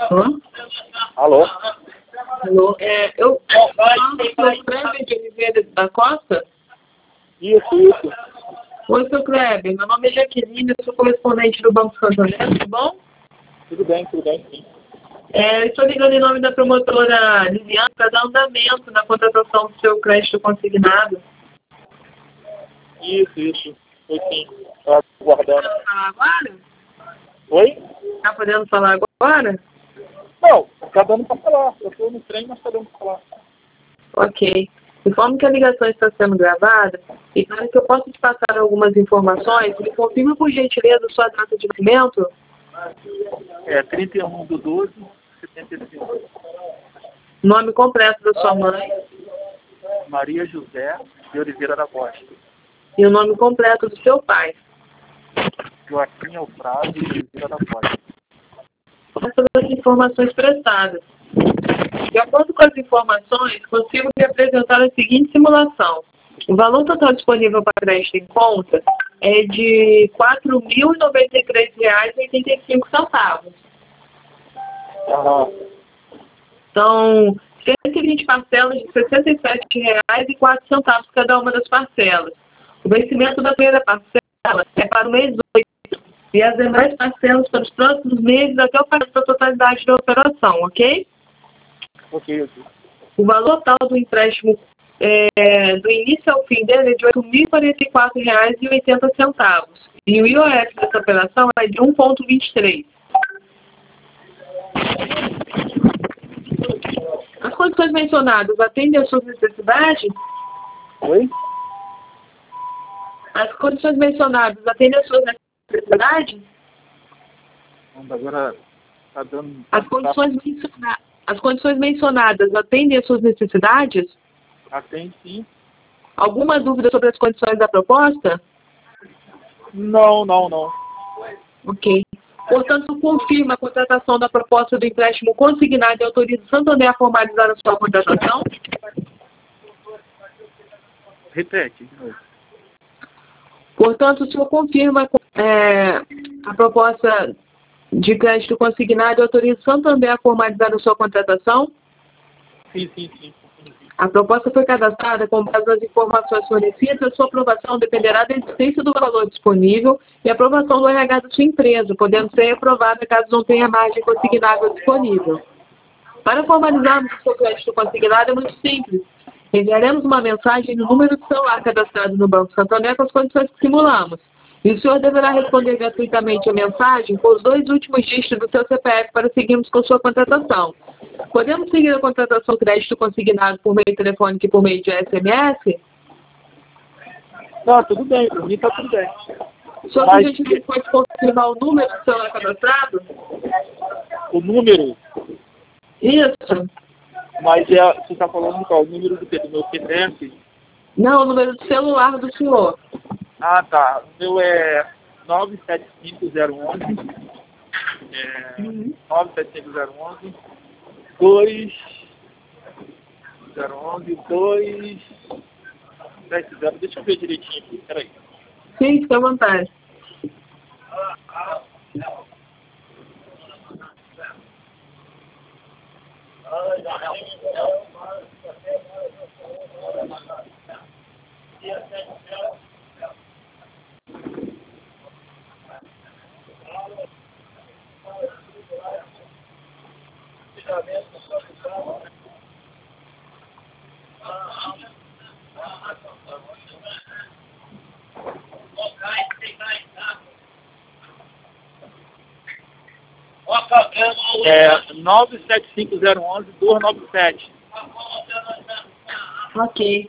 Hã? Alô? Alô? Eu falo com o seu Kleber de Oliveira da Costa? Isso. Oi, seu Kleber. Meu nome é Jaqueline, eu sou correspondente do Banco Santander, tudo bom? Tudo bem, sim. Estou ligando em nome da promotora Liliana para dar andamento na contratação do seu crédito consignado. Isso. Foi sim. Estava guardando. Podendo falar agora? Oi? Está podendo falar agora? Não, tá dando para falar. Eu estou no trem, mas tá dando para falar. Ok. Informo que a ligação está sendo gravada e para que eu possa te passar algumas informações, me confirma por gentileza sua data de nascimento. 31/12/75. Nome completo da sua mãe Maria José de Oliveira da Costa. e o nome completo do seu pai. Joaquim Eufrásio de Oliveira da Costa. Essas as informações prestadas. De acordo com as informações, consigo lhe apresentar a seguinte simulação. O valor total disponível para crédito em conta é de R$ 4.093,85. São 120 parcelas de R$ 67,04 cada uma das parcelas. O vencimento da primeira parcela é para o mês 8 e as demais parcelas para os próximos meses até o pagamento da totalidade da operação, ok? Ok. O valor total do empréstimo do início ao fim dele é de R$ 8.044,80 e o IOF dessa operação é de 1,23. As condições mencionadas atendem às suas necessidades? Oi? As condições mencionadas atendem às suas necessidades? Agora tá dando... As condições mencionadas atendem às suas necessidades? Atende sim. Alguma dúvida sobre as condições da proposta? Não. Ok. Portanto, confirma a contratação da proposta do empréstimo consignado e autoriza o Santander a formalizar a sua contratação? Repete de novo. Portanto, o senhor confirma a proposta de crédito consignado e autoriza o Santander a formalizar a sua contratação? Sim. A proposta foi cadastrada com base nas informações fornecidas. A sua aprovação dependerá da existência do valor disponível e a aprovação do RH da sua empresa, podendo ser aprovada caso não tenha margem consignável disponível. Para formalizarmos o seu crédito consignado é muito simples. Enviaremos uma mensagem no número de celular cadastrado no Banco Santander com as condições que simulamos. E o senhor deverá responder gratuitamente a mensagem com os 2 últimos dígitos do seu CPF para seguirmos com sua contratação. Podemos seguir a contratação crédito consignado por meio telefônico e por meio de SMS? Não, tudo bem. Para mim tá tudo bem. O senhor, por gentileza, pode confirmar o número do celular cadastrado? O número? Isso. Mas você está falando qual? O número do quê? Do meu CPF? Não, o número do celular do senhor. Ah, tá. O meu é 975011. 975011 2 270. Deixa eu ver direitinho aqui. Peraí. Sim, fica à vontade. É 975011-297. Ok.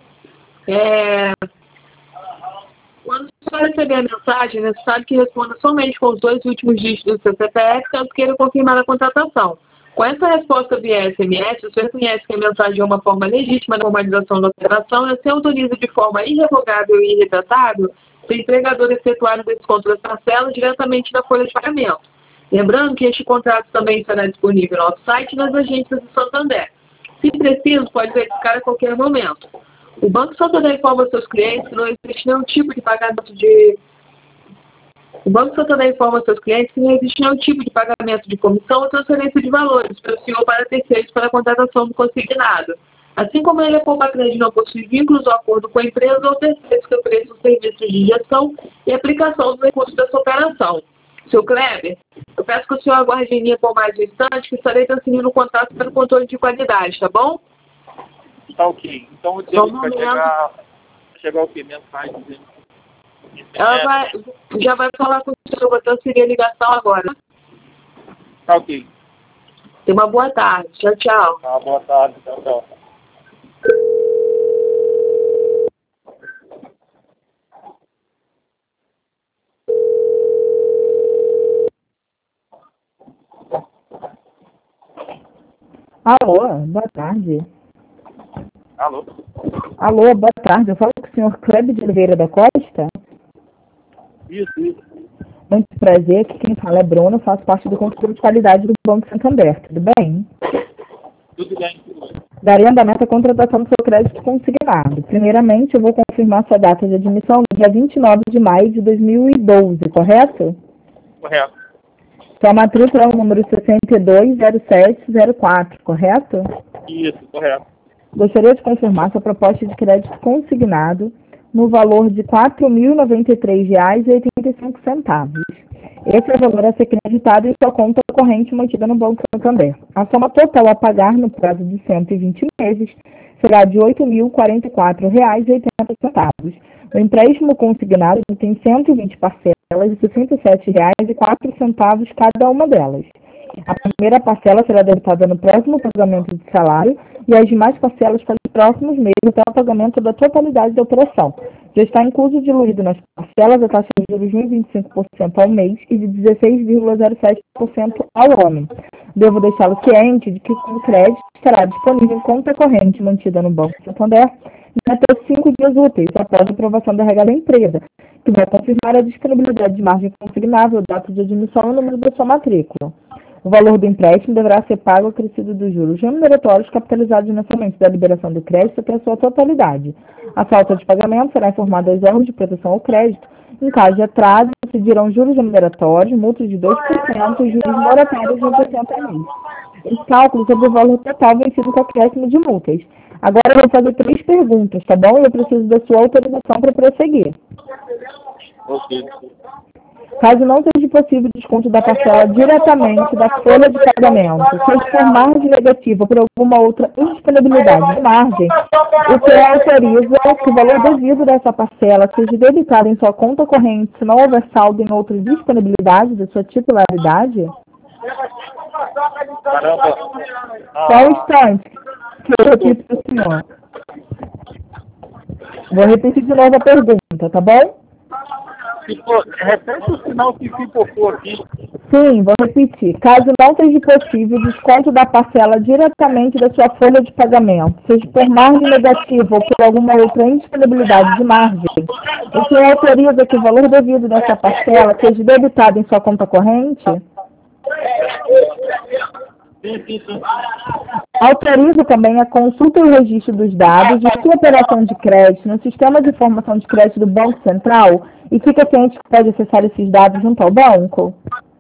Quando o senhor receber a mensagem, é necessário que responda somente com os 2 últimos dígitos do seu CPF, caso queira confirmar a contratação. Com essa resposta via SMS, o senhor reconhece que a mensagem é uma forma legítima da formalização da operação e assim autoriza de forma irrevogável e irretratável o empregador efetuar o desconto das parcelas diretamente da folha de pagamento. Lembrando que este contrato também será disponível no nosso site e nas agências do Santander. Se preciso, pode verificar a qualquer momento. O Banco Santander informa aos seus clientes que não existe nenhum tipo de pagamento de O Banco Santander informa aos seus clientes que não existe nenhum tipo de pagamento de comissão ou transferência de valores pelo senhor para terceiros para a contratação do consignado. Assim como ele é Compacred não possui vínculos ou acordo com a empresa ou terceiros que ofereçam serviços de gestão e aplicação dos recursos dessa operação. Seu Kleber, eu peço que o senhor aguarde em linha por mais um instante, que estarei transferindo o contato para o controle de qualidade, tá bom? Tá ok. Então o dia vai chegar o que? Mensagem dizendo. Ela já vai falar com o senhor, eu vou transferir a ligação agora. Tá ok. Tenha uma boa tarde. Tchau, tchau. Tá, boa tarde. Tchau, tchau. Alô, boa tarde. Alô? Alô, boa tarde. Eu falo com o senhor Kleber de Oliveira da Costa. Isso. Muito prazer, aqui quem fala é Bruno, faço parte do controle de qualidade do Banco Santander, tudo bem? Tudo bem. Daria andamento à contratação do seu crédito consignado. Primeiramente, eu vou confirmar sua data de admissão no dia 29 de maio de 2012, correto? Correto. Sua matrícula é o número 620704, correto? Isso, correto. Gostaria de confirmar sua proposta de crédito consignado no valor de R$ 4.093,85. Esse é o valor a ser creditado em sua conta corrente mantida no Banco Santander. A soma total a pagar no prazo de 120 meses será de R$ 8.044,80. O empréstimo consignado tem 120 parcelas de R$ 67,04 cada uma delas. A primeira parcela será debitada no próximo pagamento de salário e as demais parcelas para os próximos meses até o pagamento da totalidade da operação. Já está incluso diluído nas parcelas a taxa de juros de 1,25% ao mês e de 16,07% ao ano. Devo deixá-lo ciente de que o crédito estará disponível em conta corrente mantida no Banco Santander em até 5 dias úteis após a aprovação da regra da empresa, que vai confirmar a disponibilidade de margem consignável, data de admissão e o número da sua matrícula. O valor do empréstimo deverá ser pago acrescido dos juros remuneratórios capitalizados mensalmente da liberação do crédito até a sua totalidade. A falta de pagamento será informada aos órgãos de proteção ao crédito. Em caso de atraso, incidirão juros remuneratórios, multas de 2% e juros moratórios de 1% ao mês. Os cálculos sobre o valor total vencido com acréscimo de multas. Agora eu vou fazer 3 perguntas, tá bom? Eu preciso da sua autorização para prosseguir. Ok. Caso não seja possível desconto da parcela diretamente da folha de pagamento, se for margem negativa ou por alguma outra indisponibilidade de margem, o que autoriza que o valor devido dessa parcela seja debitado em sua conta corrente se não houver saldo em outra disponibilidade da sua titularidade? Caramba. Só um instante, que eu repito para o senhor. Vou repetir de novo a pergunta, tá bom? Repete o sinal que ficou aqui. Sim, vou repetir. Caso não seja possível desconto da parcela diretamente da sua folha de pagamento, seja por margem negativa ou por alguma outra indisponibilidade de margem, o senhor autoriza que o valor devido dessa parcela seja debitado em sua conta corrente? Sim. Autoriza também a consulta e o registro dos dados de sua operação de crédito no Sistema de Informação de Crédito do Banco Central e fica ciente que pode acessar esses dados junto ao banco?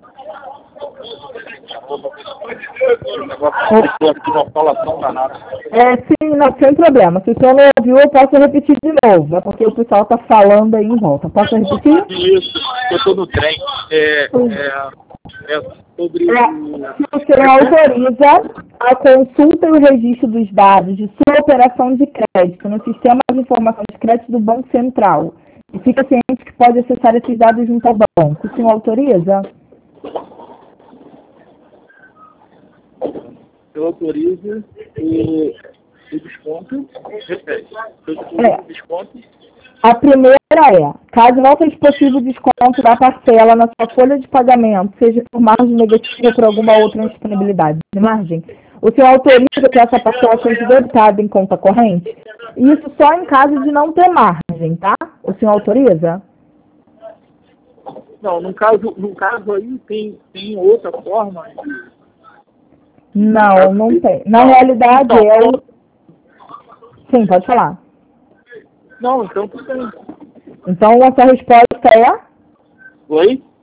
Sim, não, sem problema. Se o senhor não ouviu, eu posso repetir de novo. É porque o pessoal está falando aí em volta. Posso repetir? Isso, eu estou no trem. Sobre... Se o senhor autoriza a consulta e o registro dos dados de sua operação de crédito no Sistema de Informação de Crédito do Banco Central e fica ciente que pode acessar esses dados junto ao banco, o senhor autoriza? Eu autorizo o desconto. Repete. Eu autorizo o desconto. A primeira é, caso não seja possível desconto da parcela na sua folha de pagamento, seja por margem negativa ou por alguma outra indisponibilidade de margem, o senhor autoriza que essa parcela seja debitada em conta corrente? Isso só em caso de não ter margem, tá? O senhor autoriza? Não, no caso aí tem outra forma. Não tem. Na realidade, Sim, pode falar. Não, então tudo bem. Então, a sua resposta é? Oi?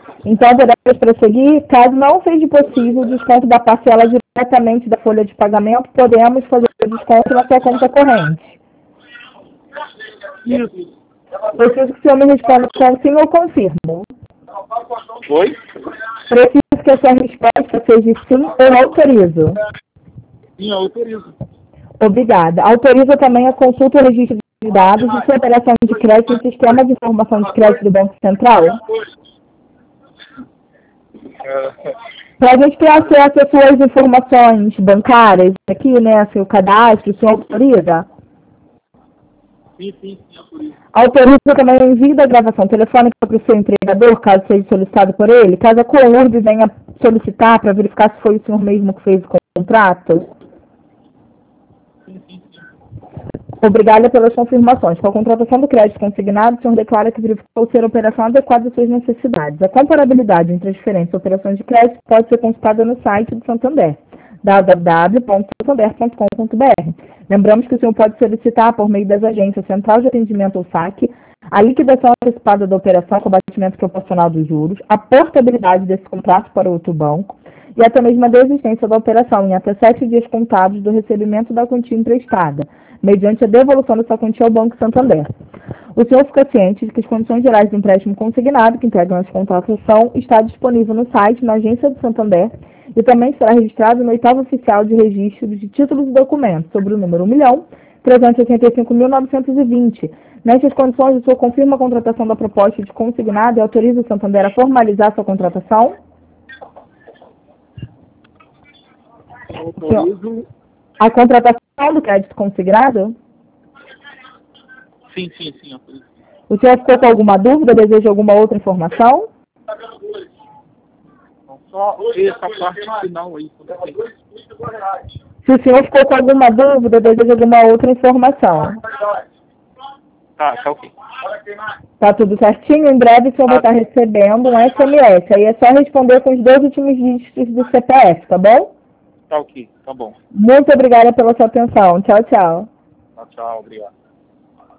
Então, podemos prosseguir. Caso não seja possível o desconto da parcela diretamente da folha de pagamento, podemos fazer o desconto na sua conta corrente. Isso. Preciso que o senhor me responda com sim ou confirmo. Oi? Preciso que a sua resposta seja sim ou autorizo. Sim, eu autorizo. Obrigada. Autoriza também a consulta e registro de dados de sua operação de crédito em sistema de informação de crédito do Banco Central? Para a gente ter acesso às suas informações bancárias aqui, né, seu cadastro, o senhor autoriza? Sim, autorizo. Autoriza também o envio da gravação telefônica para o seu empregador, caso seja solicitado por ele, caso a Courb venha solicitar para verificar se foi o senhor mesmo que fez o contrato? Sim. Obrigada pelas confirmações. Com a contratação do crédito consignado, o senhor declara que verificou ser a operação adequada às suas necessidades. A comparabilidade entre as diferentes operações de crédito pode ser consultada no site do Santander, www.santander.com.br. Lembramos que o senhor pode solicitar, por meio das agências Central de Atendimento ou SAC, a liquidação antecipada da operação com abatimento proporcional dos juros, a portabilidade desse contrato para outro banco e até mesmo a desistência da operação em até 7 dias contados do recebimento da quantia emprestada, mediante a devolução dessa quantia ao Banco Santander. O senhor fica ciente de que as condições gerais do empréstimo consignado, que integram essa contratação, está disponível no site, na agência do Santander, e também será registrado no oitavo oficial de registro de títulos e documentos, sobre o número 1.385.920. Nestas condições, o senhor confirma a contratação da proposta de consignado e autoriza o Santander a formalizar sua contratação? Autorizo. A contratação do crédito consignado? Sim, autorizo. O senhor ficou com alguma dúvida? Deseja alguma outra informação? Só essa parte final aí. Se o senhor ficou com alguma dúvida, deseja alguma outra informação? Tá ok. Tá tudo certinho? Em breve o senhor vai estar recebendo um SMS. Aí é só responder com os 2 últimos dígitos do CPF, tá bom? Tá ok, tá bom. Muito obrigada pela sua atenção. Tchau, tchau. Tchau, obrigado.